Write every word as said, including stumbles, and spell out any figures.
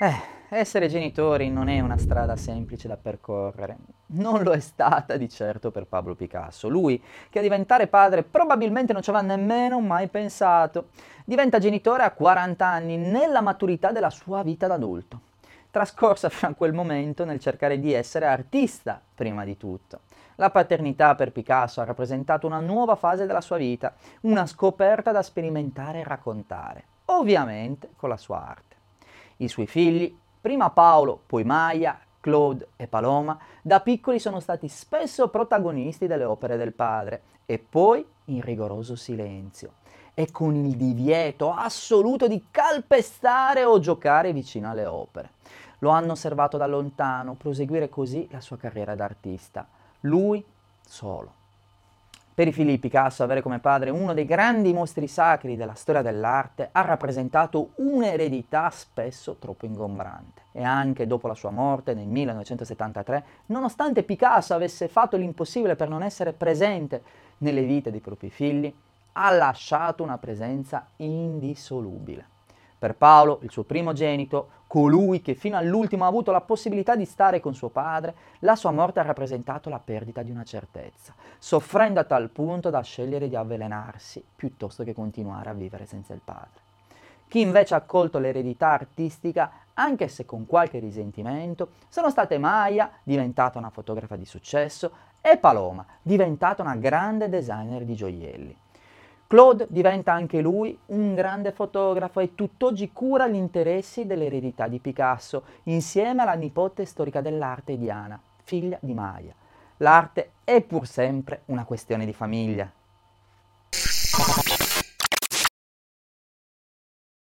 Eh, essere genitori non è una strada semplice da percorrere. Non lo è stata di certo per Pablo Picasso. Lui, che a diventare padre probabilmente non ci aveva nemmeno mai pensato, diventa genitore a quaranta anni, nella maturità della sua vita d'adulto, trascorsa fino a quel momento nel cercare di essere artista prima di tutto. La paternità per Picasso ha rappresentato una nuova fase della sua vita, una scoperta da sperimentare e raccontare, ovviamente con la sua arte. I suoi figli, prima Paolo, poi Maya, Claude e Paloma, da piccoli sono stati spesso protagonisti delle opere del padre e poi in rigoroso silenzio e con il divieto assoluto di calpestare o giocare vicino alle opere. Lo hanno osservato da lontano proseguire così la sua carriera d'artista. Lui solo. Per i figli di Picasso avere come padre uno dei grandi mostri sacri della storia dell'arte ha rappresentato un'eredità spesso troppo ingombrante. E anche dopo la sua morte nel millenovecentosettantatré, nonostante Picasso avesse fatto l'impossibile per non essere presente nelle vite dei propri figli, ha lasciato una presenza indissolubile. Per Paolo, il suo primogenito, colui che fino all'ultimo ha avuto la possibilità di stare con suo padre, la sua morte ha rappresentato la perdita di una certezza, soffrendo a tal punto da scegliere di avvelenarsi piuttosto che continuare a vivere senza il padre. Chi invece ha accolto l'eredità artistica, anche se con qualche risentimento, sono state Maya, diventata una fotografa di successo, e Paloma, diventata una grande designer di gioielli. Claude diventa anche lui un grande fotografo e tutt'oggi cura gli interessi dell'eredità di Picasso, insieme alla nipote storica dell'arte Diana, figlia di Maya. L'arte è pur sempre una questione di famiglia.